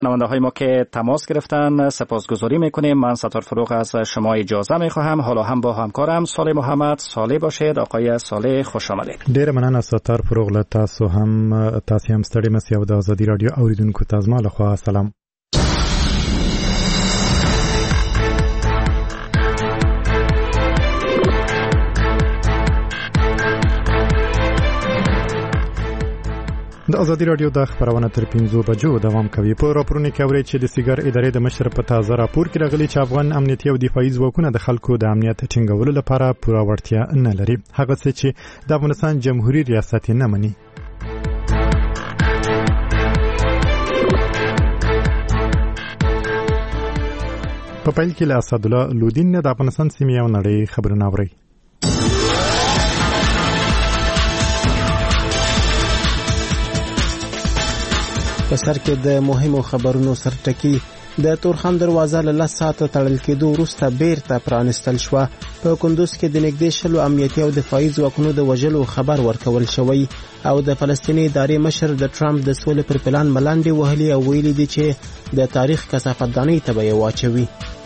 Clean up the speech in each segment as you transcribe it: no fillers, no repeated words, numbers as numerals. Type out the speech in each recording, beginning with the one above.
نماینده های ما که تماس گرفتن سپاسگزاری میکنیم. من ستار فروغ از شما اجازه میخواهم. حالا هم با همکارم صالح محمد. صالح باشید. آقای صالح خوش آمدید. ډیر مننه ستار فروغ. له تاسو هم ستړي مسئ او د ازادي رادیو اوریدونکو ته زما لخوا سلام. د ازادي رادیو د خبرونه تر 5 بجو دوام کوي. په راپورونو کې اوري چې د سیګار ادارې د مشر په تازه راپور کې راغلي چې افغان امنیتي او دفاعي ځواکونه د خلکو د امنیت ټینګولو لپاره پوره وړتیا نه لري، هغه څه چې د افغانستان جمهوریت ریاست نه مني. په پیل کې له اسدالله لودین د افغانستان سیمې او نړۍ خبرونه اوري. په سر کې د مهمو خبرونو سرټکی د تورخم دروازه له 10 ساعته تړل کېدو وروسته بیرته پرانستل شوه. په کندوز کې د نږدې 10 امنیتي او دفاعي ځواکونو د وژلو خبر ورکول شوی او د فلسطیني ادارې مشر د ټرمپ د سولې پر پلان ملانډې وهلي او ویلي دي چې د تاریخ کثافتدانۍ ته به یې واچوي.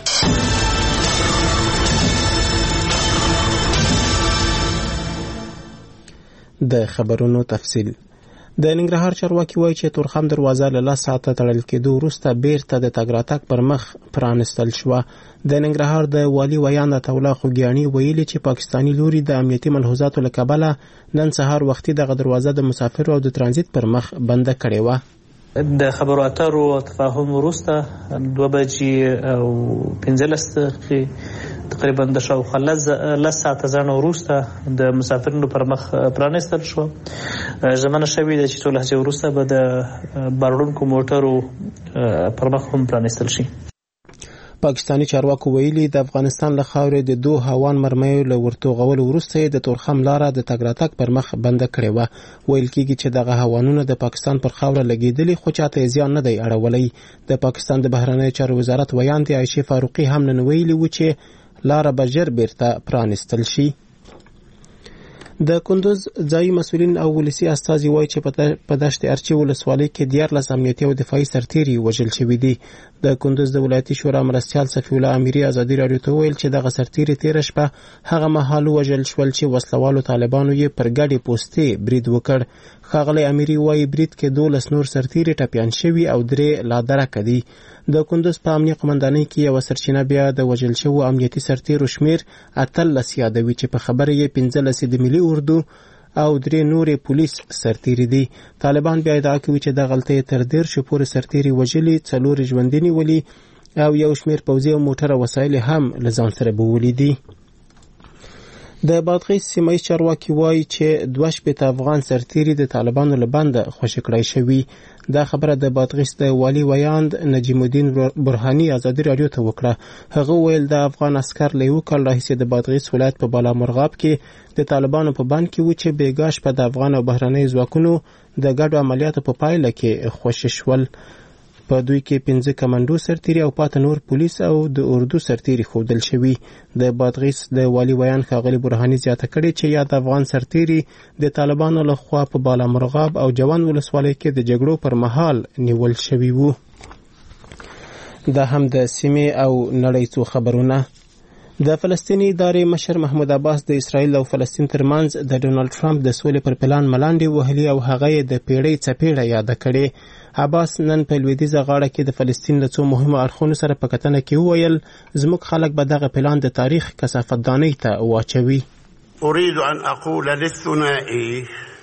د خبرونو تفصیل. د ننګرهار چارواکي وایي چې تورخم دروازه له 10 ساعته تړل کېدو وروسته بیرته د تګ راتګ پر مخ پرانستل شوه. د ننګرهار د والي ویان عطا الله خوګیاني ویلي چې پاکستاني لوري د امنیتي ملحوظاتو له کبله نن سهار وختي دغه دروازه د مسافرو او د ترانزیت پر مخ بنده کړې وه. د خبرو اترو او تفاهم وروسته 2 بجې او 15 دقیقې تقریبا د شاوخوا 10 ساعته ځنه وروسته د مسافرینو پر مخ پرانستل شو. ژمنه شوې ده چې ټول هڅې وروسته به د بارونکو موټرو پر مخ هم پرانستل شي. پاکستانی چارواکو ویلي د افغانستان له خاورې د 2 هوان مرمیو له ورتوغولو وروسته د تورخم لاره د تګ راتګ پر مخ بنده کړې وه. ویل کېږي چې دغه هوانونه د پاکستان پر خاوره لګېدلي خو چاته یې زیان نه دی اړولی. د پاکستان د بهرنیو چارو وزارت ویان دی عایشې فاروقي هم نن ویلي و چې لاره به ژر بیرته پرانستل شي. د کندوز ځایي مسؤلین او ولسي استازي وایي چې په دشت ارچي ولسوالۍ کې 14 امنیتي او دفاعي سرتیري وژل شوي دي. د کندوز د ولایتي شورا مرستیال صفي الله امیري ازادي رادیو ته ویل چې دغه سرتیري تیره شپه هغه مهال وژل شول چې وسلوالو طالبانو یې پر ګډې پوستې برید وکړ. ښاغلی امیري وایي برید کې 12 نور سرتیري ټپیان شوي او 3 لا درکه دي. د کندوز په امنیه قمندانۍ کې یو سرچینه بیا د وژل شوو امنیتي سرتیرو شمیر 18 یادوي چې په خبره یې 15 د ملي اردو او 3 نورې پولیس سرتیري دي. طالبان بیا ادعا کوي چې د غلطۍ تر 10 پورې سرتیري وژلي، 4 ژوندي نیولي او یو شمیر پوځي او موټر وسایل هم له ځان سره بوولي دي. د بادغیس سیمه چارواکي وایي چې 2 افغان سرتیري د طالبانو له بنده خوشي کړای شوي. دا خبره د بادغیس د والي ویاند نجیم الدین برهانی ازادي رادیو ته وکړه. هغه ویل د افغان عسكر له یو کال راهیسې د بادغیس ولایت په بالا مرغاب کې د طالبانو په بند کې و چې بیګا شپه د افغان او بهرنیو ځواکونو د ګډو عملیاتو په پایله کې خوشي شول. په دوی کې 15 کمانډو سرتیري او 5 نور پولیس او د اردو سرتیري ښودل شوي. د بادغیس د والي ویان ښاغلي برهاني زیاته کړې چې یاد افغان سرتیري د طالبانو له خوا په بالا مرغاب او جوان ولسوالۍ کې د جګړو پر مهال نیول شوي وو. دا هم د سیمې او نړۍ څو خبرونه. د فلسطیني ادارې مشر محمود عباس د اسرائیل او فلسطین ترمنځ د ډونالد ټرمپ د سولې پر پلان ملانډې وهلي او هغه یې د پیړۍ څپېړه یاده کړې. عباس نن په لویدیځه غاړه کې د فلسطین له څو مهمو اړخونو سره په کتنه کې وویل زموږ خلک به دغه پلان د تاریخ کثافتدانۍ ته واچوي. اريد ان اقول للثنائي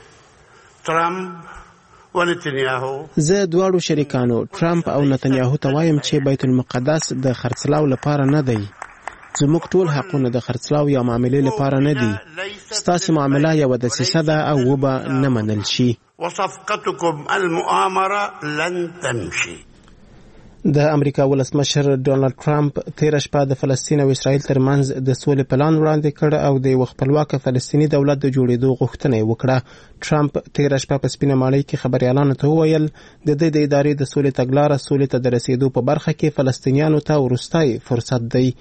ترامپ ونتنیاهو زه دواړو شریکانو ټرمپ او نتنیاهو ته وایم چې بیت المقدس د خرڅلاو لپاره نه دی. زموږ ټول حقونه د خرڅلاو یا معاملې لپاره نه دي. ستاسې معامله یوه دسیسه ده او وبه نه منل شي. وصفقتكم المؤامره لن تمشي. د امریکا ولسمشر ډونالد ټرمپ تیر شپه د فلسطین او اسرائیل ترمنځ د سولې پلان وړاندې کړ او د یو خپلواک فلسطیني دولت د جوړېدو غوښتنه یې وکړه. ټرمپ تیر شپه په سپینه ماڼۍ کې خبريالانو ته وویل د دې د ادارې د سولې تګلاره سولې ته د رسیدو په برخه کې فلسطینیانو ته وروستی فرصت دی.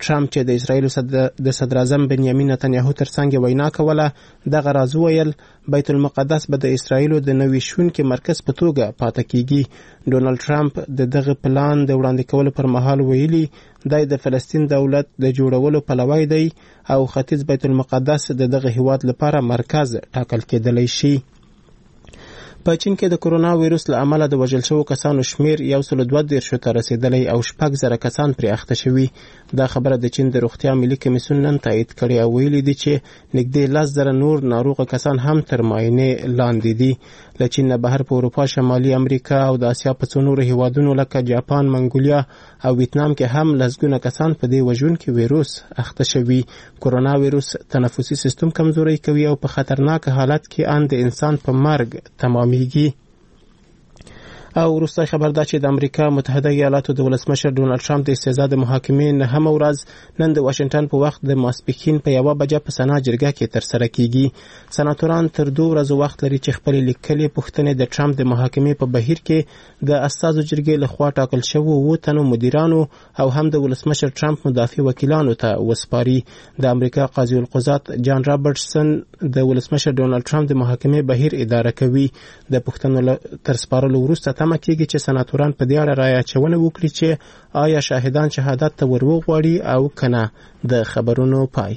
ټرمپ چې د اسرایل د صدر اعظم بنیامین نتنیاهو ترڅنګ وینا کوله دغه راز ویل بیت المقدس به د اسرایل د نوي شونکي مرکز په توګه پاتې کیږي. ډونالد ټرمپ دغه پلان د وړاندې کولو پر مهال ویلي د فلسطین دولت د جوړولو پلوی دی او ختیځ بیت المقدس دغه هیواد لپاره مرکز ټاکل کېدلی شي. په چین کې د کرونا وایروس له امله د وژل شوو کسانو شمیر 132 ته رسیدلی او 6,000 کسان پرې اخته شوي. دا خبره د چین د روغتیا ملي کمیسیون نن تایید کړې او ویلي دي چې نږدې 10,000 نور ناروغه کسان هم تر معاینې لاندې دي. له چین نه بهر په اروپا، شمالي امریکا او د اسیا په څو نورو هیوادونو لکه جاپان، منګولیا او ویتنام کې هم لسګونه کسان په دې وژونکي وایروس اخته شوي. کرونا وایروس تنفسي سیستم کمزوری کوي او په خطرناک حالت کې ان د انسان په مرګ تمامېږي. او وروستی خبر دا چې د امریکا متحده ایالاتو د ولسمشر ډونالد ټرمپ د استعزا د محاکمې نهمه ورځ نن د واشنګټن په وخت د ماسپښین په 1 بجه په سنا جرګه کې ترسره کیږي. سناتوران تر 2 ورځې وخت لري چې خپل لیکلي پوښتنې د ټرمپ د محاکمې په بهیر کې د استازو جرګې لخوا ټاکل شوو 7 تنو مدیرانو او هم د ولسمشر ټرمپ مدافع وکیلانو ته وسپاري. د امریکا قاضي القضات جان رابرټسن د ولسمشر ډونالد ټرمپ د محاکمې بهیر اداره کوي. د پوښتنو تر سپارلو وروسته تمه کېږي چې سناتوران په دې اړه رایه اچونه وکړي چې آیا شاهدان شهادت ته ور وغواړي او کنه. د خبرونو پای.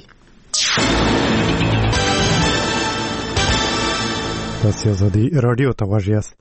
تاسو ازادي رادیو ته غوږ یاست.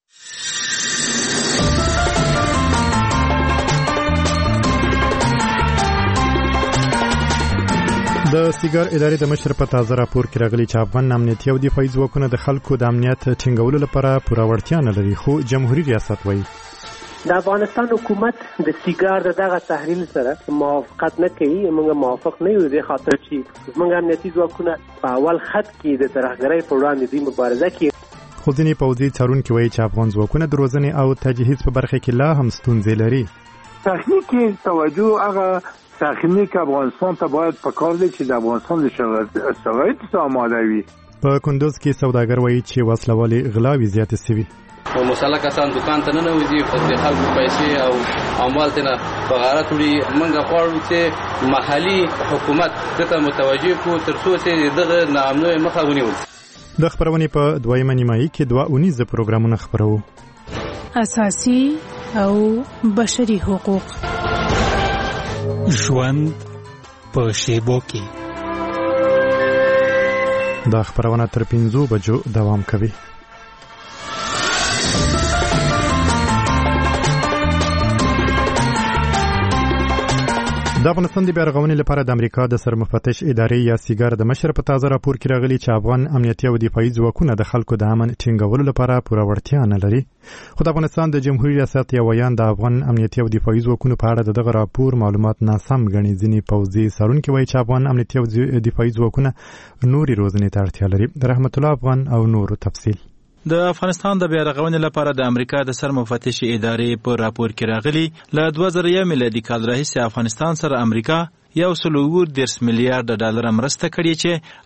د سیګار ادارې د مشر په تازه راپور کې راغلي چې افغان امنیتي او دفاعي ځواکونه د خلکو د امنیت ټینګولو لپاره پوره وړتیا نه لري، خو جمهوریت ریاست وایي د افغانستان حکومت د سیګار دغه تحلیل سره موافقت نه کوي. موږ موافق نه یو، د خاطر چې موږ امنیتي ځواکونه په اول خط کې د ترهګرۍ پر وړاندې د مبارزه کوي. خو ځینې پوځي څارونکي وایي چې افغان ځواکونه د روزنې او تجهیز په برخه کې لا هم ستونزې لري. تخنیکی توجه هغه تخنیک افغانستان ته باید پکار دی چې د افغانستان د شرایطو آماده وي. په کندوز کې سوداګر وایي چې وسله والي غلاوې زیاتې شوي. مسله کسان دکان ته نه وځي، خو د خلکو پیسې او اموال ته په غارت وړي. موږ غواړو چې محلي حکومت دته متوجه کو تر څو چې دغه ناامنۍ مخه ونیول. د خبرونې په دویمه نیمایي کې 2 اونیزه پروګرامونه خبرو. اساسي او بشري حقوق، ژوند په شیبو کې. دا خبرونه تر 5 بجو دوام کوي. د افغانستان د بیارغونې لپاره د امریکا د سرمفتش ادارې یا سیګار د مشر په تازه راپور کې راغلي چې افغان امنیتي او دفاعي ځواکونه د خلکو د امن ټینګولو لپاره پوره وړتیا نه لري. خو د افغانستان د جمهوریت ریاست یو ویان د افغان امنیتي او دفاعي ځواکونو په اړه دغه راپور معلومات ناسم ګڼي. ځینې پوځي څارونکي وایي چې افغان امنیتي او دفاعي ځواکونه نوري روزنې ته اړتیا لري. رحمت الله افغان او نورو تفصیل. د افغانستان د بیارغونې لپاره د امریکا د سرمفتش ادارې په راپور کې راغلي له 2001 میلادي کال راهیسې افغانستان سره امریکا 1.4 میلیارډ ډالر مرسته کړې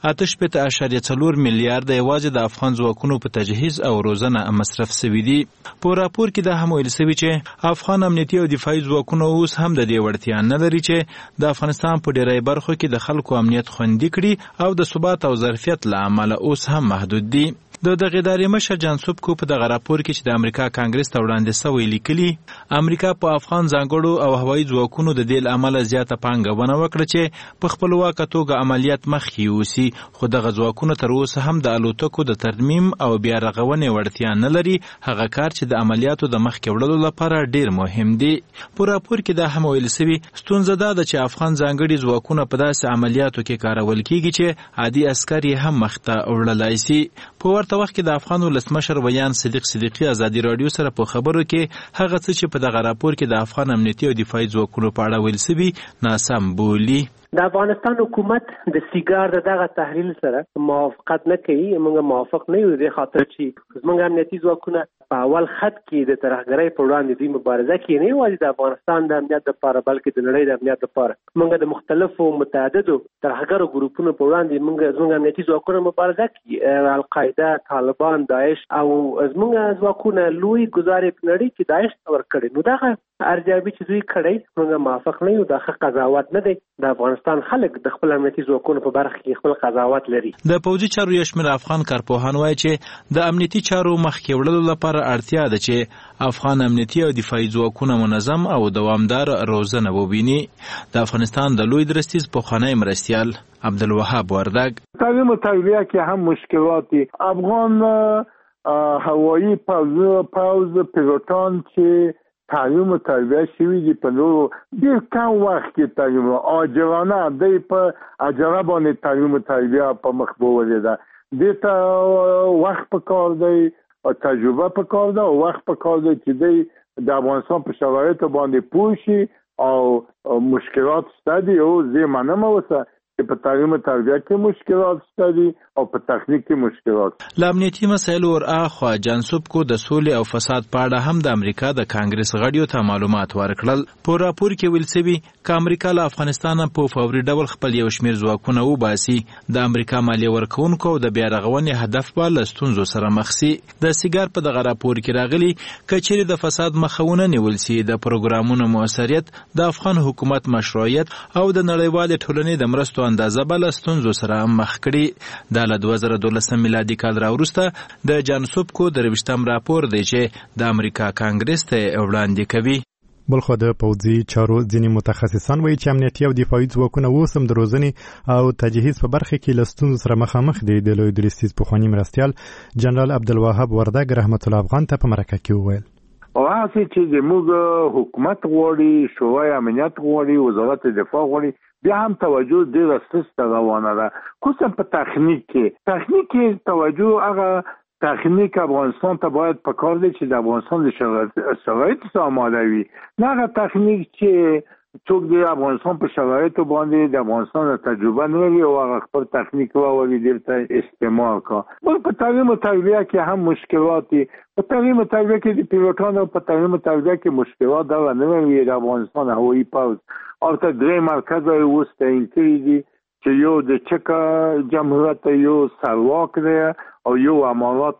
چې 8.4 میلیارډ یوازې د افغان ځواکونو په تجهیز او روزنه مصرف شوي دي. په راپور کې دا هم ویل شوي چې افغان امنیتي او دفاعي ځواکونه اوس هم د دې وړتیا نه لري چې د افغانستان په ډیری برخو کې د خلکو امنیت خوندي کړي او د ثبات او ظرفیت له امله اوس هم محدود دي. د دغه ادارې مشر جان سوبکو په دغه راپور کې چې د امریکا کانګرس ته وړاندې شوی لیکلي امریکا په افغان ځانګړو او هوایي ځواکونو د دې عمله زیاته پانګونه وکړه چې په خپلواکه توګه عملیات مخکې یوسي، خو دغه ځواکونه تر اوسه هم د الوتکو د ترمیم او بیا رغونې وړتیا نه لري، هغه کار چې د عملیاتو د مخکې وړلو لپاره ډیر مهم دی. په راپور کې دا هم ویل شوي ستونزه دا ده چې افغان ځانګړي ځواکونه په داسې عملیاتو کې کارول کیږي چې عادي عسکر یې هم مخته وړلای شي. په ورته وخت کې د افغان ولسمشر ویان صدیق صدیقی ازادي رادیو سره په خبرو کې هغه څه چې په دغه راپور کې د افغان امنیتي او دفاعي ځواکونو په اړه ویل شوي ناسم بولي. د افغانستان حکومت د سیګار دغه تحلیل سره موافقت نه کوي. موږ موافق نه یو، د خاطر چې موږ امنیتي ځواکونه په اول خط کې د ترهګرۍ پر وړاندې د مبارزه کوي، نه یوازې د افغانستان د امنیت لپاره بلکې د نړۍ د امنیت لپاره. موږ د مختلفو متعددو ترهګرو ګروپونو پر وړاندې موږ امنیتي ځواکونه مبارزه کوي. القاعده، طالبان، داعش او زموږ ځواکونه لوی ګزارې په نړۍ کې داعش ورکړي. نو دغه ارزیابي چې دوی کړی موږ موافق نه یو. دا ښه قضاوت نه دی. د افغانستان خلک د خپل امنیتي ځواکونو په برخه کې خپل قضاوت لري. د پوځي چارو یو شمېر افغان کارپوهان وایي چې د امنیتي چارو مخکې وړلو لپاره اړتیا ده چې افغان امنیتي او دفاعي ځواکونه منظم او دوامدار روزنه وویني. د افغانستان د لوی درستیز پخوانی مرستیال عبدالوهاب وردگ: تعلیم و تربیه که هم مشکلاتی افغان هوایی پوز پیلوتان که تعلیم و تربیه شوی دی په نورو ډېر کم وخت کې تعلیم عاجلانه دی په عجله باندې تعلیم و تربیه په مخ بوولې ده. دې ته وخت په کار دی او تجربه په کار ده او وخت په کار دی چې دی د افغانستان په شرایطو باندې پوه شي او مشکلات شته دي او زه منم اوسه په تعلیم و تربیه کې مشکلات شته دي او په تخنیک کې مشکلات. له امنیتي مسایلو ورآخوا جانسوب کو د سولې او فساد په اړه هم د امریکا د کانګرس غړیو ته معلومات ورکړل. په راپور کې ویل شوي چې امریکا له افغانستان په فوري ډول خپل یو شمېر ځواکونه وباسي. د امریکا مالیه ورکوونکو د بیا رغونې هدف به له ستونزو سره مخ شي. د سیګار په دغه راپور کې راغلي که چیرې د فساد مخه ونه نیول شي د پروګرامونو موثریت، د افغان حکومت مشروعیت او د نړیوالې ټولنې د مرستو اندازه به له ستونزو سره مخ کړي. دا له 2012 میلادي کال راوروسته د جانسوب کو د 23م راپور دی چې د امریکا کانګرس ته وړاندې کوي. بلخو د پوځي چارو ځینې متخصصان وایي چې امنیتي او دفاعي ځواکونه اوس هم د روزنې او تجهیز په برخه کې له ستونزو سره مخامخ دي. د لوی درستیز پخوانی مرستیال جنرال عبدالوهاب وردگ رحمت الله افغان ته په مرکه کې وویل: او هڅه چې زموږ حکومت غواړي، شورای امنیت غواړي، وزارت دفاع غواړي، بیا هم توجه ډېره سسته روانه ده. خصوصا په تخنیک کې توجه هغه تخنیک افغانستان ته باید په کار دی چې د افغانستان د شرایطو سره آماده وي. نه هغه تخنیک چې څوک د افغانستان په شرایطو باندې د افغانستان د تجربه نه لري او هغه خپل تخنیک راوړي دلته استعمال کړي. بل په تعلیم و تربیه کې هم مشکلات دي. په تعلیم و تربیه کې د پیلوټانو په تعلیم و تربیه کې مشکلات دا نه لري. د افغانستان هوایي پوځ او ته درې مرکز اوس تعیین کړي دي چې یو د چک جمهوریت، یو سلواک دی او یو امارات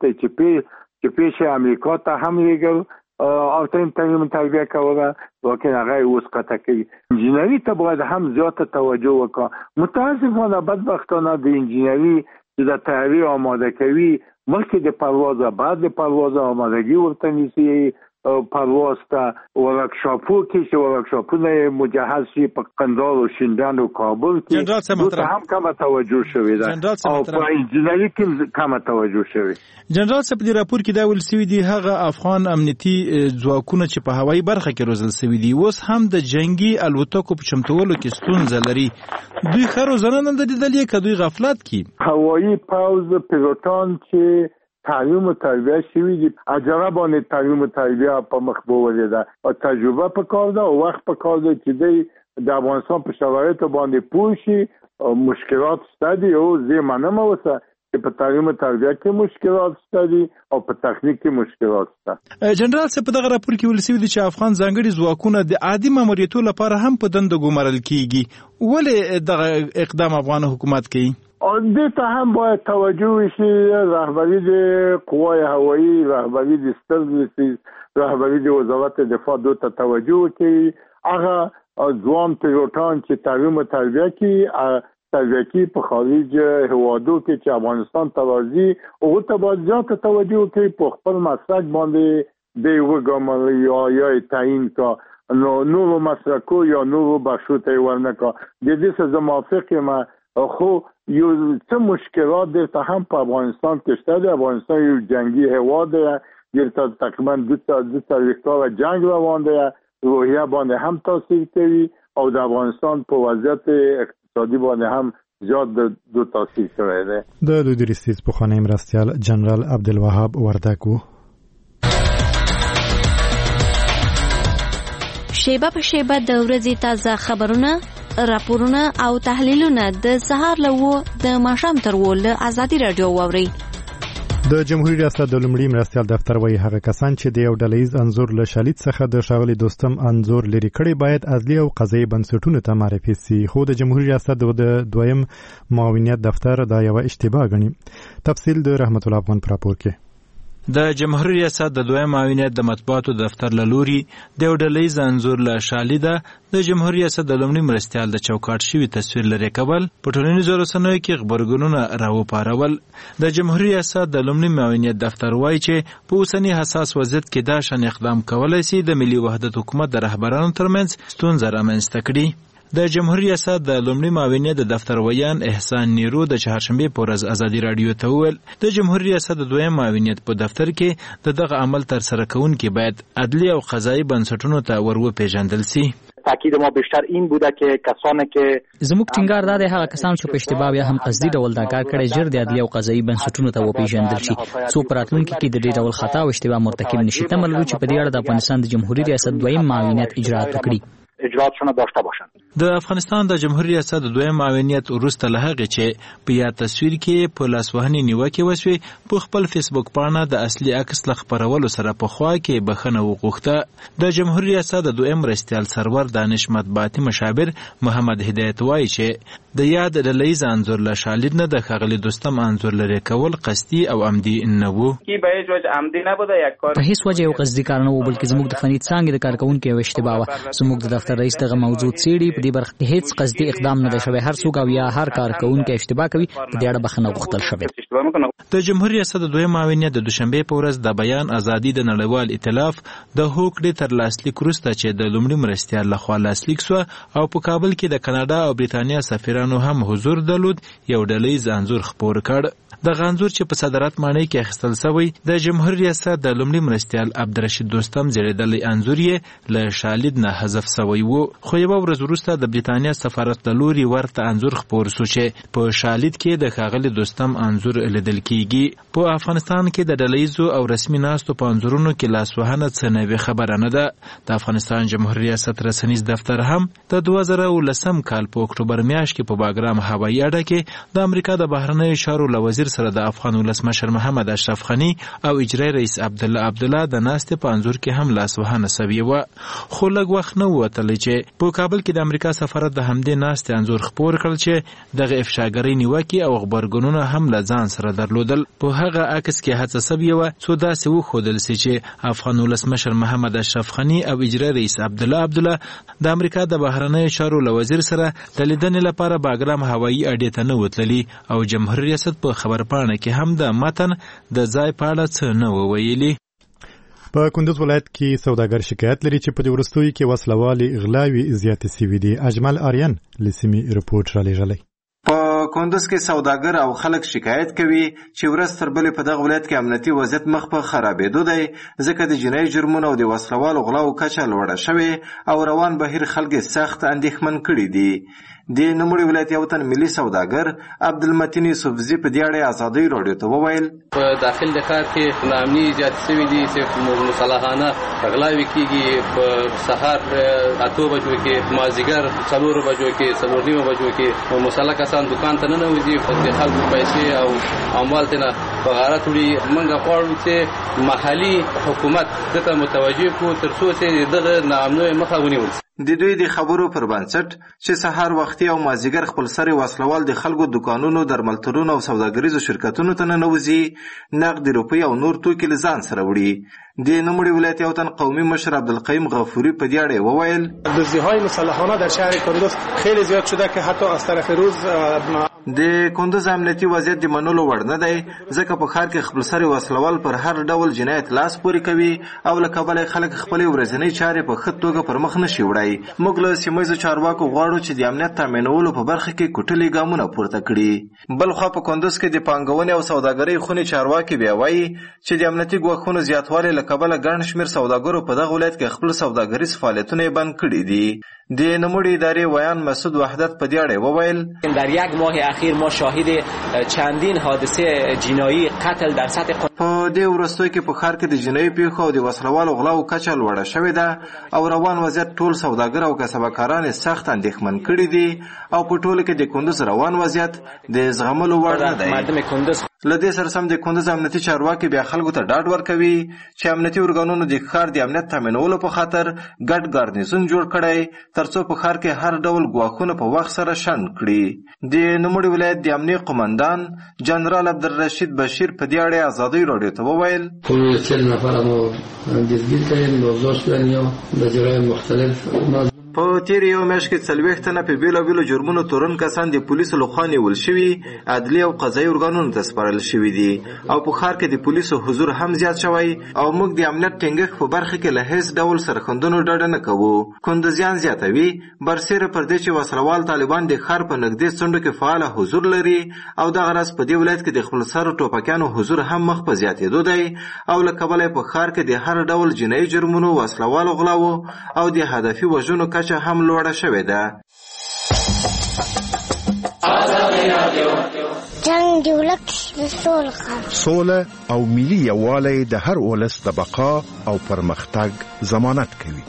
چې پیش امریکا ته هم لېږل او تعلیم تربیه کوله، لیکن هغه اوس قطع کوي. انجینري ته باید هم زیاته توجه وکړه. متاسفانه بدبختانه د انجینري چې د تیاري آماده کوي مخکې د پروازه بعد د پروازه آمادگی ورته نیسي. پرواز ته ورکشاپو کې چې ورکشاپونه مجهز شي په قندهار او شینډان او کابل کې هم کم توجه شوی ده او په انجینري کې کم توجه شوی. جنرال صاحب د راپور کې دا ویل شوی دی هغه افغان امنیتي ځواکونه چې په هوایي برخه کې روزل شوی دي اوس هم د جنگي الوتکو په چمتولو کې ستونزه لري. دوی ښه روزنه نه لیدلې که دوی غفلت کوي؟ هوایي پوځ پیلوټان چې تعلیم و تربیه شوی دي عجله باندې تعلیم و تربیه په مخ بوولې ده او تجربه په کار ده او وخت په کار ده چې دی د افغانستان په شرایطو باندې پوه شي. مشکلات شته دي او زه منم اوسه چې په تعلیم و تربیه کې مشکلات شته دي او په تخنیک کې مشکلات شته. جنرال صاحب په دغه راپور کې ویل شوي دي چې افغان ځانګړي ځواکونه د عادي ماموریتو لپاره هم په دنده ګمارل کیږي. ولې دغه اقدام افغان حکومت کوي؟ دې ته هم باید توجه وشي. رهبری د قوای هوایی، رهبری د ستر درستیز، رهبری د وزارت دفاع دوی ته توجه وکړي. هغه ځوان پیلوټان چې تعلیم و تربیه کوي په خارج هوادو کې چې افغانستان ته راځي هغو ته باید زیاته توجه وکړي. په خپل مسلک باندې دی وګماري یا تعیین کړه، نو نورو مسلکو یا نورو بخشو ته یې ورنکړه. د دې سره زه موافق یم. خو یو څه مشکلات دلته هم په افغانستان کې شته دي. افغانستان یو جنگي هیواد دی، دلته تقریبا 2 کاله جنگ روان دی، روحیه باندې هم تاثیر کوي او د افغانستان په وضعیت اقتصادي باندې هم زیات د تاثیر کړی دی. د لوی درستیز پخوانی مرستیال جنرال عبدالوهاب وردگ. شیبه په شیبه د ورځې تازه خبرونه، راپورونه او تحلیلونه د سهار له 9 د ماښام تر 10 له ازادي رادیو واورئ. د جمهوریت ریاست د لومړي مرستیال دفتر وایي هغه کسان چې د یو ډلهییز انځور له شالید څخه د ښاغلي دوستم انځور لري کړی باید عدلي او قضایي بنسټونو ته معرفي شي. خو د جمهوریت ریاست د دویم معاونیت دفتر دا یو اشتباه ګڼي. تفصیل د رحمت الله افغان پر راپور کې. د جمهوریت ریاست د دویم معاونیت د مطبوعاتو دفتر له لوري د یو ډلیز انځور له شالده د جمهوریت ریاست د لومړي مرستیال د چوکاټ شوي تصویر لرې کول په ټولنیزو رسنیو کې غبرګونونه راوپارول. د جمهوریت ریاست د لومړي معاونیت دفتر وایي چې په اوسني حساس وضعیت کې دا شان اقدام کولی سي د ملي وحدت حکومت د رهبرانو ترمنځ ستونزه رامنځته کړي. د جمهوریت ریاست د لومړي معاونیت د دفتر ویان احسان نیرو د چهارشنبې په ورځ ازادي راډیو ته وویل د جمهوریت ریاست د دویم معاونیت په دفتر کې د دغه عمل ترسره کوونکي باید عدلي او قضایي بنسټونو ته وروپېژندل سي. تاکید ما بیشتر این بوده که کسانی که زموږ ټینګار دا دی هغه کسان چې په اشتباه یا هم قصدي ډول دا کار کړی ژر د عدلي او قضایي بنسټونو ته وپېژندل شي څو په راتلونکي کې د دې ډول خطا او اشتباه مرتکب نشي. تمه لرو چې په دې اړه د افغانستان د جمهوریت ریاست دویم معاونیت اجرات وکړي. اجراتشون داشته باشند. د افغانستان د جمهوریت ریاست د دویم معاونیت وروسته له هغې چې په یاد تصویر کې په لاسوهنې نیوکې وشوې په خپل فیسبوک پاڼه د اصلي عکس له خپرولو سره په خوا کې بخښنه وغوښته. د جمهوریت ریاست د دویم مرستیال سرور دانش مطبوعاتي مشاور محمد هدایت وایي چې د یاد ډلیز انځور له شالید نه د ښاغلي دوستم انځور لرې کول قصدي او عمدي نه و. په هیڅ وجه یو قصدي کار نه و بلکې زموږ د فني څانګې د کارکوونکو یو اشتباه وه. زموږ د دفتر رئیس دغه موضوع څېړي په دې برخه کې هیڅ قصدي اقدام نه دی شوی. هر څوک او یا هر کارکوونکی اشتباه کوي په دې اړه بخښنه غوښتل شوې. د جمهوریت ریاست د دویم معاونیت د دوشنبې په ورځ د بیان ازادي د نړیوال ائتلاف د هوکړې تر لاسلیک وروسته چې د لومړي مرستیال لخوا لاسلیک سوه او په کابل کې د کاناډا او بریتانیا سفیرانو هم حضور درلود یو ډلیز انځور خپور کړ. دغه انځور چې په صدارت ماڼۍ کې اخیستل سوی د جمهوریت ریاست د لومړي مرستیال عبدالرشید دوستم زیړېدلی انځور یې له شالید نه حذف سوی و. خو یوه ورځ وروسته د بریتانیا سفارت له لوري ورته انځور خپور سو چې په شالید کې د ښاغلي دوستم انځور لیدل کیږي. په افغانستان کې د ډلهییزو او رسمي ناستو په انځورونو کې لاسوهنه څه نوې خبره نه ده. د افغانستان جمهوریت ریاست رسنیز دفتر هم د 2010 کال په اکتوبر میاشت کې په باګرام هوایي اډه کې د امریکا د بهرنیو چارو له وزیر سره د افغان ولسمشر محمد اشرف غني او اجرایي رئیس عبدالله د ناستې په انځور کې هم لاسوهنه سوې وه. خو لږ وخت نه ووتلی چې په کابل کې د امریکا سفارت د همدې ناستې انځور خپور کړل چې دغه افشاګرۍ نیوکې او غبرګونونه هم له ځان سره درلودل. په هغه عکس کې هڅه سوې وه څو داسې وښودل سي چې افغان ولسمشر محمد اشرف غني او اجرایي رئیس عبدالله د امریکا د بهرنیو چارو له وزیر سره د لیدنې لپاره باګرام هوایي اډې ته نه وتللي او جمهوریت ریاست په خبرپاڼه کې هم د متن د ځای په اړه څه نه وویلي. په کندوز ولایت کې سوداګر شکایت لري چې په دې وروستیو کې وسلوالې اغلاوي زیاتې سوي دي. اجمل آریان له سیمې رپورټ رالیږلی. په کندوز کې سوداګر او خلک شکایت کوي چې ورځ تر بلې په دغه ولایت کې امنیتي وضعیت مخ په خرابېدو دی ځکه د جنایي جرمونو او د وسلوالو غلاو کچه لوړه شوې او روان بهیر خلک سخت اندېښمن کړي دي. د نوموړي ولایت یو تن ملي سوداګر عبدالمتین یوسفزي په دې اړه ازادۍ راډیو ته وویل په داخل د ښار کې ناامني زیاتې شوي دي چې مسلحانه غلاوې کېږي. په سهار 8 بجو کې مازدیګر 4 بجو کې 4:30 بجو کې مسلح کسان دکان ته ننوځي خو د خلکو پیسې او اموال ترې په غارت وړي. موږ غواړو چې محلي حکومت دته متوجه کړو تر څو چې دغه ناامنۍ مخه ونیول شي. د دوی د خبرو پر بنسټ چې سهار وختي او مازدیګر خپل سرې وسلوال د خلکو دکانونو درملتونونو او سوداګریزو شرکتونو ته ننوځي نقد روپۍ او نور توکي له ځان سره وړي. د نوموړي ولایت یو تن قومي مشر عبدالقیم غفوری په دې اړه وویل دزدی‌های مسلحانه در شهر کندوز خیلی زیاد شده که حتی از طرف روز د کندوز امنیتي وضعیت د منلو وړ نه دی ځکه په ښار کې خپل سرې وسلوال پر هر ډول جنایت لاس پورې کوي او له کبله خلک خپلې ورځنۍ چارې په ښه توګه پر مخ نشي وړی. موږ له سیمهییزو چارواکو غواړو چې د امنیت تامینولو په برخه کې کوټلي ګامونه پورته کړي. بل خوا په کندوز کې د پانګونې او سوداګرۍ خونې چارواکي بیا وایي چې د امنیتي ګواښونو زیاتوالی له کبله ګڼ شمېر سوداګرو په دغه ولایت کې خپل سوداګریز فعالیتونه یې بند کړي دي. د نوموړي ادارې ویان مسعود وحدت په دې اړه وویل در یک ماه اخیر ما شاهد چندین حادثه جنایی قتل در سطح په دې وروستیو کې په ښار کې د جنایي پیښو او د وسلوالو غلاو کچه لوړه شوې ده او روان وضعیت ټول سوداګر او کسبکاران سخت اندېښمن کړي دي او په ټوله کې د کندوز روان وضعیت د زغملو وړ نه دی. لدې سره سم د کندوز امنیتي چارواکي بیا خلکو ته ډاډ ورکوي چې امنیتي ارګانونو د ښار د امنیت تامینولو په خاطر ګډ ګارنیزون جوړ کړی ترڅو په ښار کې هر ډول ګواښونه په وخت سره شنډ کړي. د نوموړي ولایت د امنیه قومندان جنرال عبدالرشید بشیر په دې اړه ازادي راډیو ته وویل په تیر یو میاشت کې 40 تنه په بیلابیلو جرمونو تورن کسان د پولیسو لخوا نیول شوي، عدلي او قضایي ارګانونو ته سپارل شوي دي او په ښار کې د پولیسو حضور هم زیات شوی او موږ د امنیت ټینګښت په برخه کې له هیڅ ډول سرښندنو ډډه نه کوو. کندوزیان زیاتوي برسېره پر دې چې وسلوال طالبان د ښار په نږدې څنډو کې فعاله حضور لري او دغه راز په دې ولایت کې د خپلسرو ټوپکیانو حضور هم مخ په زیاتېدو دی او له کبله په ښار کې د هر ډول جنایي جرمونو، وسلوالو غلاو او د هدفي وژنو کچه هم لوړه شوې ده. جنگ دی ولک سوله او ملي یووالی د هر ولس د بقا او پرمختګ ضمانت کوي.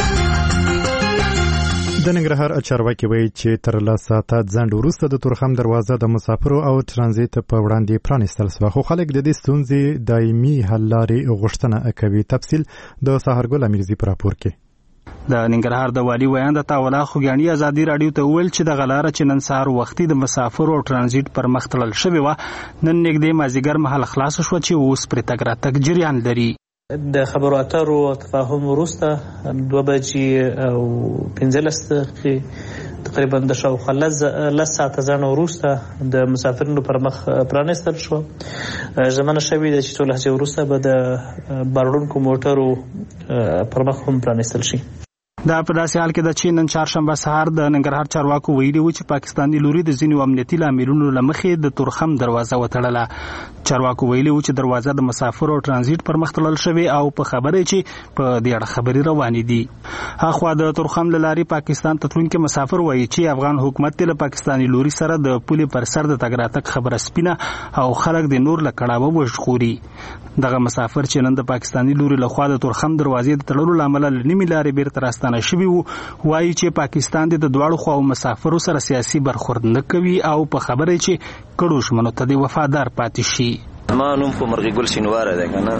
د ننګرهار چارواکي وایي چې تر 10 ساعته ځنډ وروسته د تورخم دروازه د مسافرو او ترانزیت په وړاندې پرانیستل شوه، خو خلک د دې ستونزې دایمي حل لارې غوښتنه کوي. تفصیل د سحرګل امیرزي په راپور کې. د ننګرهار د والي ویان د تاولا خوګیانی ازادي رادیو ته ویل چې د غلاره چې نن سهار وختي د مسافرو او ترانزیت پر مخ تړل شوی و، نن نږدې مازیګر مهال خلاص شو چې اوس پر تګ راتګ جریان لري. د خبرو اترو او تفاهم وروسته 2 بجې او 15 دقیقې تقریبا د شاوخوا 10 ساعته ځنډ وروسته د مسافرینو پر مخ پرانیستل شو. ژمنه شوې ده چې څو لحظې وروسته به د بارونکو موټرو پر مخ هم پرانیستل شي. دا په داسې حال کې د چې نن چهارشنبه سهار د ننګرهار چارواکو ویلي و چې پاکستاني لوري د ځینو امنیتي لاملونو له مخې د تورخم دروازه وتړله. چارواکو ویلي و چې دروازه د مسافرو او ترانزیت پر مخ تړل شوې او په خبره چې په دې اړه خبرې روانې دي. اخوا د تورخم له لارې پاکستان ته تلونکي مسافر وایي چې افغان حکومت له پاکستاني لوري سره د پولې پر سر د تګ راتګ خبره سپینه او خلک د نور له کړاوه وژغوري. دغه مسافر چې نن د پاکستاني لوري له خوا د تورخم دروازې د تړلو له امله له نیمې لارې بیرته راستانه شوي وو، وایي چې پاکستان د دواړو خواو مسافرو سره سیاسي برخورد نه کوي او په خبره چې کړو ژمنو ته د وفادار پاتې شي. ما نوم خو مرغی ګل شینواره ده کنه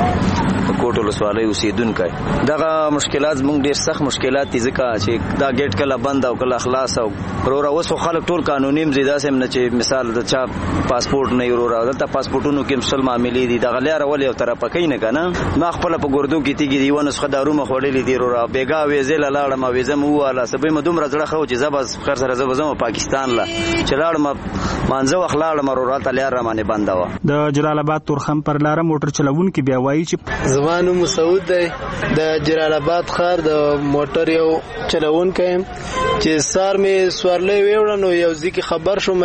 په کوټ ولسوالۍ اوسېدونکی. دغه مشکلات موږ ډېر سخت مشکلات دي ځکه چې دا ګیټ کله بند او کله خلاص او وروره اوس خلک ټول قانوني مزیدا سم نه چې مثال د چا پاسپورت نه وروره دلته پاسپورتونو کې مسل معاملې دي دغه لاره ولې او طرف پکې نه کنه ما خپل په ګردو کې تیګي دی ونه څخه دارو مخوړلې دي وروره بیګا وېزل لاړه ما وېزم واله سبې مدوم راځړه خو چې زبس خیر سره زبزم پاکستان لا چې لاړم مانځه وخلاړم وروره ته لاره باندې بنده و. د جلال آباد تورخم پر لار موټر چلوونکي بیا وایي چې زمانو مسعود دی د جلال آباد ښار د موټر یو چلوونکی چې سار می سوارلې ویوړ نو یو ځکه خبر شوم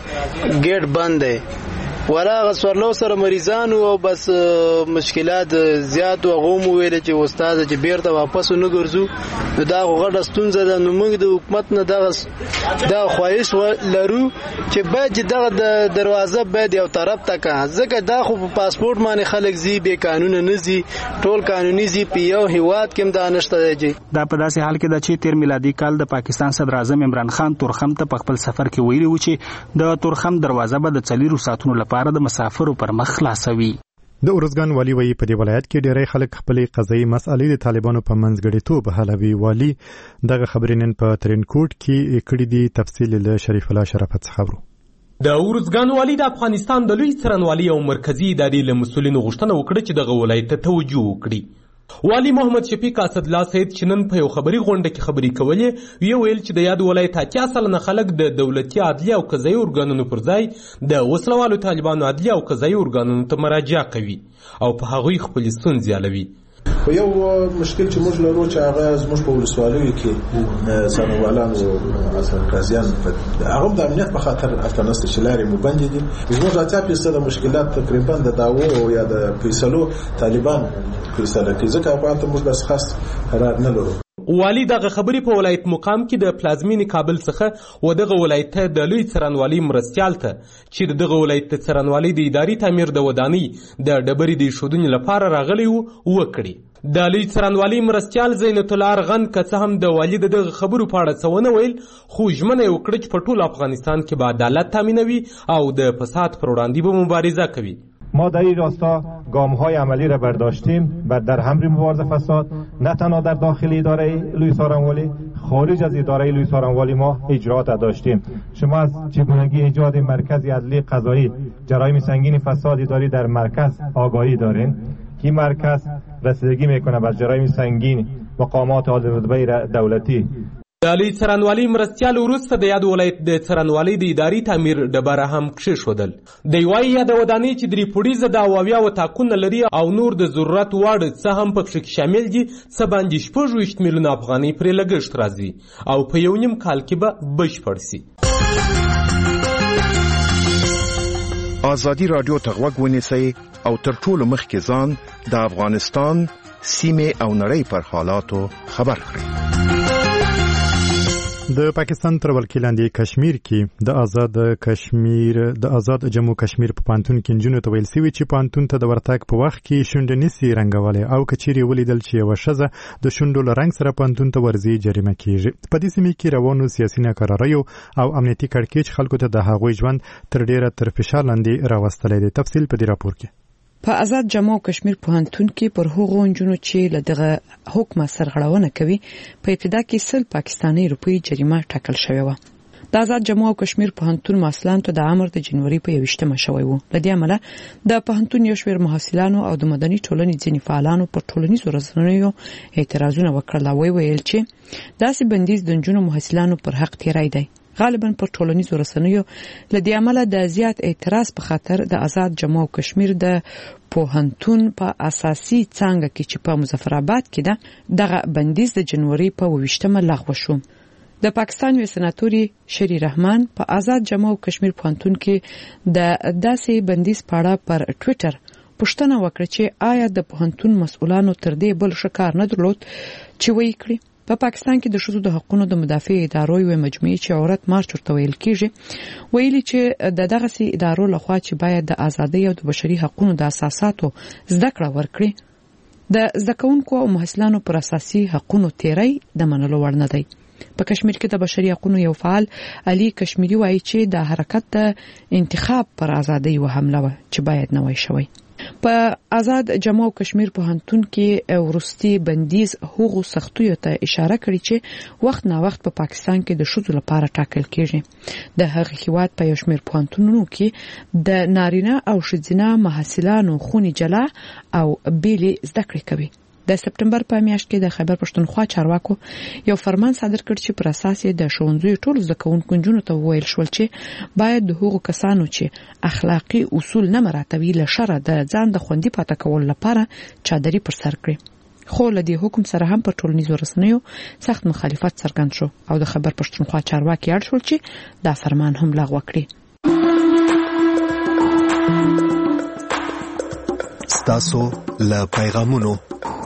چې ګیټ بند دی وراغه سوارلو سره مریضانو او بس مشکلات زیات او غوم ویل چې استاد چې بیرته واپس نه ګرځو دا غړ ستونزه ده. نو موږ د حکومت نه دا خواهش لرو چې باید دغه دروازه باید یو طرف ته کا ځکه دا خو په پاسپورت باندې خلک زی به قانون نه زی ټول قانوني زی په یو هیواد کې دانشته دی. دا په داسې حال کې د چې 13 میلادي کال د پاکستان صدر اعظم عمران خان تورخم ته په خپل سفر کې ویلي و چې د تورخم دروازه به د 4 ساعتونو لپاره د مسافرو پر مخ خلاصوي. د ارزګان والي وایي په دې ولایت کې ډېری خلک خپلې قضایي مسالې د طالبانو په منځګړیتوب حلوي. والي دغه خبرې نن په ترینکوټ کې کړې دي. تفصیل له شریف الله شرافت څخه خبرو. د ارزګان والي د افغانستان د لوی څارنوالي او مرکزی ادارې له مسؤلینو غوښتنه وکړه چې دغه ولایت ته توجه وکړي. والی محمد شفیق اسدالله سید چې نن په یو خبري غونډه کې خبرې کولې یو ویل چې د یاد ولایت 80% خلک د دولتي عدلي او قضایي ارګانونو پر ځای د وسلوالو طالبانو عدلي او قضایي ارګانونو ته مراجعه کوي او په هغوی خپل ستونزې حلوي. یو مشکل چې موږ لرو چې هغه زموږ په ولسوالیو کې څارنوالان او قاضیان هغه د امنیت په خاطر افغانستان چې لارې مو بندې دي. زموږ 80% مشکلات تقریبا د دعوو یا د فیصلو طالبان فیصله کوي ځکه هغه ته موږ بس خاص قرار نه لرو. والی دغه خبرې په ولایت مقام کې د پلازمینې کابل څخه و دغه ولایت ته د لوی څارنوالي مرستیال ته چې دغه ولایت څارنوالي د اداري تعمیر د ودانۍ د ډبرې د ایښودنې لپاره راغلی و وکړي. د لوی څارنوالي مرستیال زینت الله ارغن که څه هم د والي د دغه خبرو په اړه څه ونه ویل، خو ژمنه یې وکړه چې په ټول افغانستان کې به عدالت تامینوي او د فساد پر وړاندې به مبارزه کوي. ما در این راستا گام‌های عملی را برداشتیم در حمل مبارزه فساد، نه تنها در داخل اداره لوی څارنوالي، خارج از اداره لوی څارنوالي ما اجراات داشتیم. شما از چگونگی ایجاد مرکز عدلی قضایی جرایم سنگین فساد اداری در مرکز آگاهی دارین. این مرکز رسیدگی میکنه بر جرایم سنگین مقامات عالی رتبه دولتی. د لوی څارنوالي مرستیال وروسته د یاد ولایت د څارنوالۍ د اداري تعمیر ډبره هم کښېښودل. دی وایي یاده ودانۍ چې 3 پوړیزه د او اویا وطاقونه لري او نور د ضرورت وړ څه هم پکښې شامل دي، څه باندې 26 میلیونه افغانۍ پرې لګښت راځي او په 1.5 کال کې به بشپړ سي. ازادي رادیو ته غوږ ونیسئ او تر ټولو مخکې ځان د افغانستان سیمې او نړۍ پر حالاتو خبر کړئ. د پاکستان تر ولکې لاندې کشمیر کې د آزاد جموں کشمیر په پانتون کې نجونو ته ویل سوي چې پانتون ته د ورتګ په وخت کې شونډه نسی رنګولې او کچيري ولیدل چې یو ښځه د شونډو له رنګ سره پانتون ته ورځي جریمه کیږي. په دې سیمه کې روانو سیاسي ناکراریو او امنیتي کړکېچ خلکو ته د هغوی ژوند تر ډیره تر فشار لاندې راوستلې دي. تفصیل په دې راپور کې. په آزاد جموں کشمیر پوهنتون کې پر هغو نجونو چې له دغه حکم سرغړونه کوي په ابتدا کې 100 پاکستاني روپۍ جریمه ټاکل شوې و. د آزاد جموں کشمیر پوهنتون محصلانو ته د امر د جنوري په 21مه شوی و. لدې عمله د پوهنتون یو شمېر محصلانو او د مدني ټولنې ځینې فعالانو په ټولنیزو رسنیو اعتراضونه وکړل او ویل چې داسې بندیز د نجونو محصلانو پر حق تیری دی. غالبا پر ټولنیزو رسنیو لدې عمله د زیات اعتراض په خاطر د آزاد جموں کشمیر د پوهنتون په اساسي څانګه کې چې په مظفر آباد کې ده دغه بندیز د جنوري په 22مه لغوه شو. د پاکستان وی سناتوري شری رحمان په آزاد جموں کشمیر پوهنتون کې د داسې بندیز په اړه پر ټوئیټر پوښتنه وکړه چې آیا د پوهنتون مسؤلانو تر دې بل شکار نه درلود چې وایي کړی. په پاکستان کې د ښځو د حقوقو د مدافع ادارو یو مجموعه چې عورت مارچ ورته ویل کیږي ویلي چې د دغه سي ادارو لخوا چې باید د ازادۍ او د بشري حقوقو د اساساتو زده کړه ورکړي د زده کوونکو او محصلانو پر اساسي حقوقو تیری د منلو وړ نه دی. په کشمیر کې د بشري حقوقو یو فعال علي کشمیری وایي چې د حرکت د انتخاب پر ازادۍ و حمله و چې باید نه وای شوی. په آزاد جموں کشمیر پوهنتون کې ورستي بندیز هغو سختیو ته اشاره کړې چې وخت نا وخت په پاکستان کې د شذو لپاره ټاکل کېږي. د هغه هیواد په یو شمېر پوهنتونونو کې د نارینه او ښځینه محصلانو خونې جلا او بیلې زده کړې کوي. د سپټمبر په میاشت کې د خیبر پښتونخوا چارواکو یو فرمان صادر کړ چې پر اساس یې د ښوونځیو ټول زده کوونکو نجونو ته وویل شول چې باید د هغو کسانو چې اخلاقی اصول نه مراعاتوي له شره د ځان د خوندي پاتې کولو لپاره چادري پر سر کړي. خو له دې حکم سره هم په ټولنیزو رسنیو سخت مخالفت څرګند شو او د خیبر پښتونخوا چارواکي اړ شول چې دا فرمان هم لغوه کړي. ستاسو له پیغامونو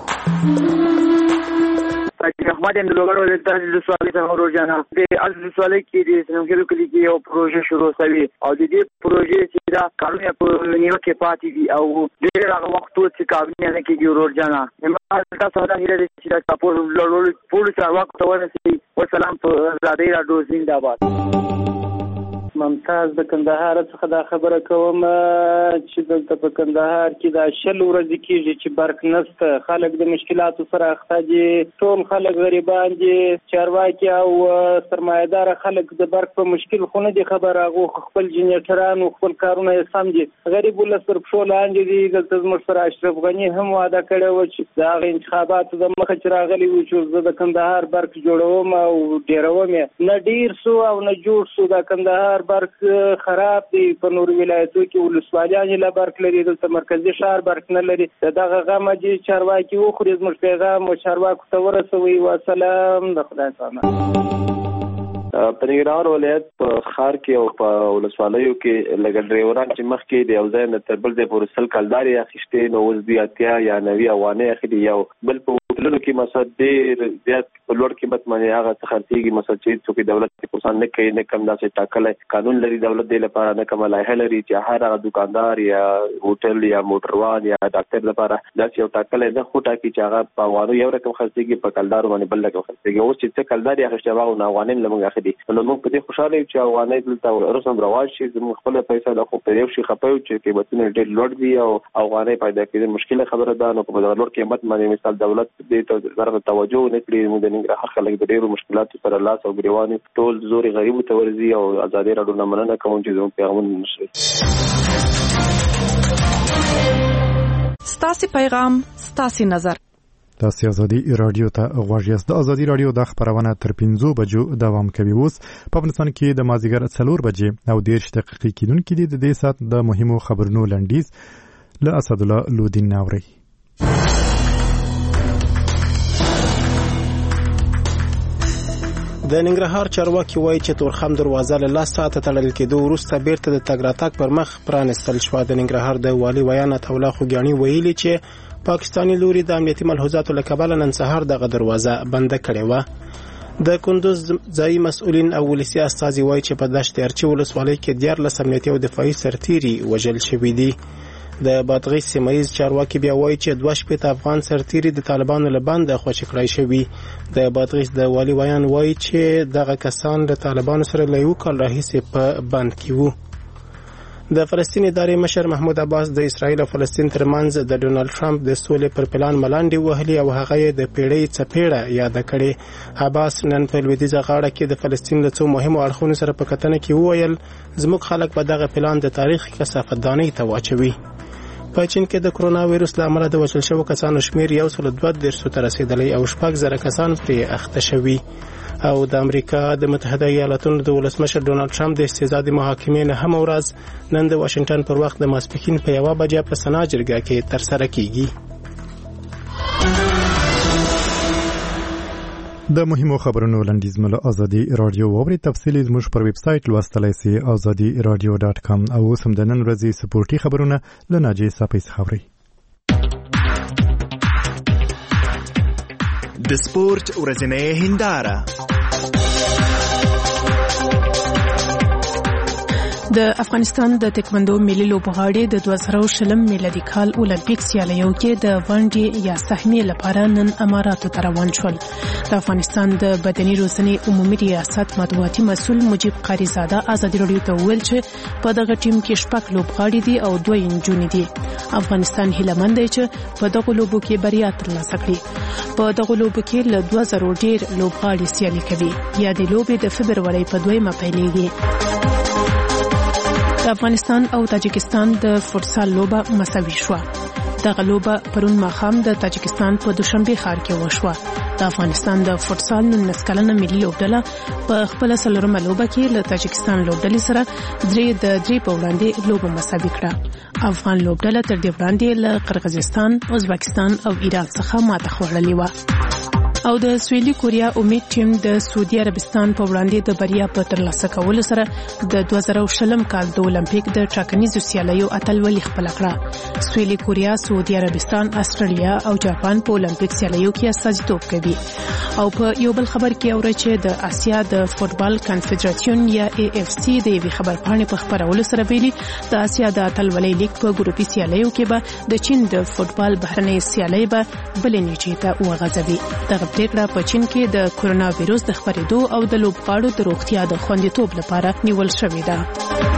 احمد اندلوګر د تحلیل سوالي څخه روزانه د اصل سوالي کې د سنوګلو کلی کې یو پروژه شروع شوی او د دې پروژې چې دا کارونه په نیو کې پاتې دي او ډېر هغه وخت چې کارونه نه کېږي روزانه همدا تاسو ته هیله دي چې تاسو له ټول څخه وخت ورسېږي. والسلام په ازادي رادیو زنده‌باد. ممتاز د کندهار څخه دا خبره کوم چې دلته په کندهار کې دا شل ورځې کېږي چې برق نشته. خلک د مشکلاتو سره اخته دي. ټول خلک غریبان دي. چارواکي او سرمایه‌دار خلک د برق په مشکل خو نه دي خبر. هغه خپل جنریټران او خپل کارونه یې سم دي. غریب ولس پر پښو لاندې دي. دلته زموږ سره اشرف غني هم وعده کړې و چې د هغه انتخاباتو د مخه چې راغلي وو چې زه د کندهار برق جوړوم او ډیروم یې نه ډیر سو او نه جوړ سو. د کندهار برق خراب دی. په نور ولایتو کې ولسوالیان لا برق لري. دلته مرکزی ښار برق نه لري. دغه غم دي چارواکي وخوري. زموږ پیغام او چارواکو ته ورسوي. والسلام د خدای څخه. په ننګرهار ولایت په ښار کې او په ولسوالیو کې لږ ډرایوران چې مخکې د یو ځای نه تر بل ځای پورې 100 کلدارې اخیستې نو اوس بیا 80 یا 90 افغانۍ اخلي. یو بل په هوټلونو کې مثلا ډېر زیات په لوړ قیمت باندې هغه څه خرڅېږي مثلا چې څوک دولت پرسان نه کوي نه کم داسې ټاکلی قانون لري دولت دې لپاره نه کومه لایحه لري چې هر هغه دکاندار یا هوټل یا موټروان یا ډاکټر لپاره داسې یو ټاکلی نه خو ټاکي چې هغه په افغانو یو رقم خرڅېږي په کلدارو باندې بل رقم خرڅېږي. اوس چې څه کلدار یې اخیستی هغه افغانۍ له موږ اخلي نو موږ په دې خوشحاله یو چې افغانۍ دلته رسم رواج شي زموږ خپله پیسه ده خو په یو شي خفه یو چې قیمتونه ډېر لوړ دي او افغانۍ پیدا کېدل مشکله خبره ده. نو په دغه لوړ قیمت باندې مثال دولت دې ته توجه نه کړي موږ د ننګرهار خلک د ډېرو مشکلاتو سره لاس او ګریوان ټول زوري غریبو ته ورځي او ازادي راډیو نه مننه کوم چې زموږ پیغامونه نشي. ستاسو پیغام ستاسو نظر تاسو ازادي رادیو ته غواړئ. د ازادي رادیو د خبرونه تر 5 بجو دوام کوي. اوس په افغانستان کې د مازیګر 4 بجې او 10 دقیقې کېدونکې دي. د دې سات د مهمو خبرونو لنډیز له اسد الله لودین ناوري. د ننګرهار چارواکي وایي چې تورخم دروازه له 10 ساعته تړل کېدو وروسته بیرته د تګ راتګ پر مخ پرانستل شوه. د ننګرهار د والي ویان عطاالله خوګیاڼي ویلي چې پاکستاني لوري د امنیتي ملحوظاتو له کبله نن سهار دغه دروازه بنده کړې وه. د کندوز ځایي مسؤلین او ولسي استازي وایي چې په دشت ارچي ولسوالۍ کې 14 امنیتي او دفاعي سرتیري وژل شوي دي. د بادغیس سیمه‌ییز چارواکي بیا وایي چې 2 افغان سرتیري د طالبانو له بنده خوشي کړای شوي. د بادغیس د والي ویان وایي چې دغه کسان د طالبانو سره له یو کال راهیسې په بند کې وو. د فلسطین ادارې مشر محمود عباس د اسرائیل او فلسطین ترمنځ د ډونالد ټرمپ د سولې پر پلان ملانډې وهلي او هغه یې د پیړۍ څپېړه یاد کړې. عباس نن په لویدیځه غاړه کې د فلسطین له څو مهمو اړخونو سره په کتنه کې وویل زموږ خلک به دغه پلان د تاریخ کثافتدانۍ ته واچوي. په چین کې د کرونا وایرس له امله د وژل شوو کسانو شمیر 132 ته رسیدلی او 6,000 کسان پرې اخته شوي. او د امریکا د متحده ایالاتونو د ولسمشر ډونالد ټرمپ د استیزادي محاکمې نه هم ورځ نن د واشنگټن پر وخت د ماسپښین په 1 بجې په سنا جرګه کې ترسره کیږي. د مهمو خبرونو لنډیز مله ازادي رادیو ووري تفصیلی زموږ پر ویب سټ لوستلای سي azadiradio.com او سم د نن ورځې سپورتي خبرونه لناجي صاحب خبري. د سپورت ورځنۍ هنداره د افغانستان د تکوندو ملي لوبغاړي د 2020 میلادي کال اولمپیک سیالیو کې د ونډې یا سهمیې لپاره نن اماراتو ته روان شول. د افغانستان د بدني روزنې عمومي ریاست مطبوعاتي مسؤل مجيب قاریزاده ازادي رادیو ته وویل چې په دغه ټیم کې 6 لوبغاړي دي او 2 نجونې دي. افغانستان هیله مند دی چې په دغه لوبو کې بریا ترلاسه کړي. په دغه لوبو کې له 2000 ډیر لوبغاړي سیالي کوي. یا د لوبې د فبرवरी په 2 پیلېږي. د افغانستان او تاجکستان د فوتسال لوبه مساوي شو. دغه لوبه پرون ماښام د تاجکستان په دوشنبه ښار کې وشوه. د افغانستان د فوتسال 19 کلنه ملي لوبډله په خپل سلورمه لوبه کې له تاجکستان لوبډلې سره 3 په وړاندې لوبه مساوي کړه. افغان لوبډله تر دې وړاندې له قرغیزستان، ازبکستان او ایران څخه ماته خوړلې و. او د سویلي کوریا امید ټیم د سعودي عربستان په وړاندې د بریا په ترلاسه کولو سره د 2020 کال د اولمپیک د ټاکنیزو سیالیو اتلولي خپل کړه. سویلي کوریا، سعودي عربستان، استرالیا او جاپان په اولمپیک سیالیو کې استازیتوب کوي. او په یو بل خبر کې اوري چې د آسیا د فوتبال کنفدراسیون یا AFC د یوې خبرپاڼې په خبرولو سره ویلي د آسیا د اتلولۍ لیګ په ګروپي سیالیو کې به د چین د فوتبال بهرنۍ سیالۍ به بلې نیټې ته وغځوي. دغه پریکړه په چین کې د کورونا وایرس د خپرېدو او د لوبغاړو د روغتیا د خوندیتوب لپاره نیول شوې ده.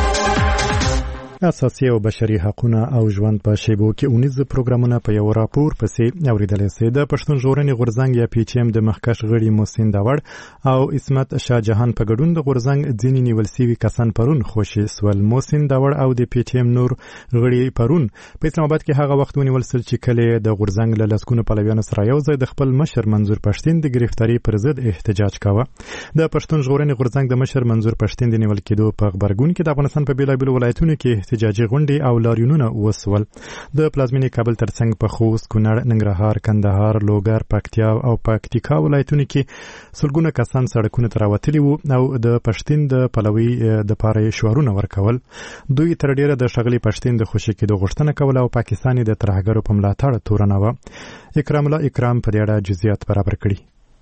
اساسي او بشري حقوقونه او ژوند په شیبو کې 19 پروګرامونه په یو راپور پسې اوریدل شوی. د پښتون ژغورنې غورځنګ یا PHM د مخکښ غړي محسن داوړ او اسمت شاه جهان په ګډون د غورځنګ ځینې نیول شوي کسان پرون خوشي سول. محسن داوړ او د PHM نور غړي پرون په اسلام آباد کې هغه وخت ونیول شول چې کله د غورځنګ له لسګونو پلویانو سره یو ځای د خپل مشر منظور پښتين د گرفتاری پر ضد احتجاج کاوه. د پښتون ژغورنې غورځنګ د مشر منظور پښتين د نیول کېدو په خبرګون کې د افغانستان په بیلابیلو ولایتونو کې احتجاجي غونډې او لاریونونه وسول. د پلازمینې کابل ترڅنګ په خوست، کونړ، ننګرهار، کندهار، لوګر، پکتیا او پکتیکا ولایتونو کې سلګونه کسان سړکونو ته راوتلي وو او د پښتون د پلوي د پاره شعارونه ورکول. دوی تر ډیره د شغلي پښتون د خوشي کېدو غوښتنه کوله او پاکستاني د ترهګرو په ملاتړ تورنه و. اکرام الله اکرام په دې اړه جزئیات برابر کړي.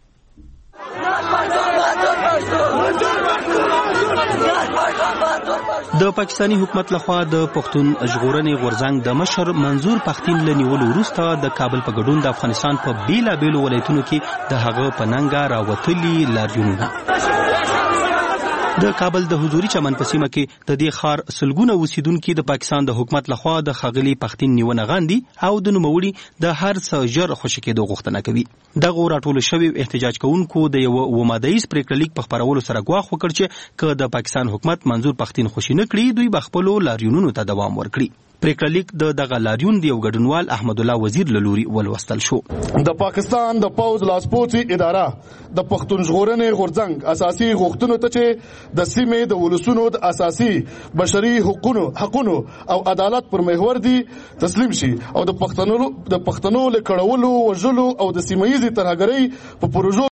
د پاکستانی حکومت لخوا د پښتون ژغورنې غورځنګ د مشر منظور پښتين لنیولو وروسته د کابل په ګډون د افغانستان په بیلابېلو ولایتونو کې د هغه پننګا راوتلي لاریونونه. د کابل د حضوري چمن په سیمه کې د دې ښار سلګونه اوسیدونکو د پاکستان د حکومت لخوا د خاغلی پښتين نیونه غاندي او د نوموړي د هر څه ژر خوشی کېدو غوښتنه کوي. دغه راټول شوی احتجاج کوونکو د یو ومادایز پریکړلیک په خبرولو سره غواخ وکړ چې که د پاکستان حکومت منظور پښتين خوشی نه کړي دوی بخپلو لاریونونو ته دوام ورکړي. پریکړلیک د دغه لاریون د یو ګډونوال احمد الله وزیر لوري ولوستل شو. د پاکستان د پوز لاسپوڅي اداره د پښتون ژغورنې غورځنګ اساسي غوښتنو ته چې د سیمې د ولسونو د اساسي بشري حقوقو او عدالت پر محور دي تسلیم شي او د پښتنو له کړهولو وژلو او د سیمایي ترهګرۍ په پروژو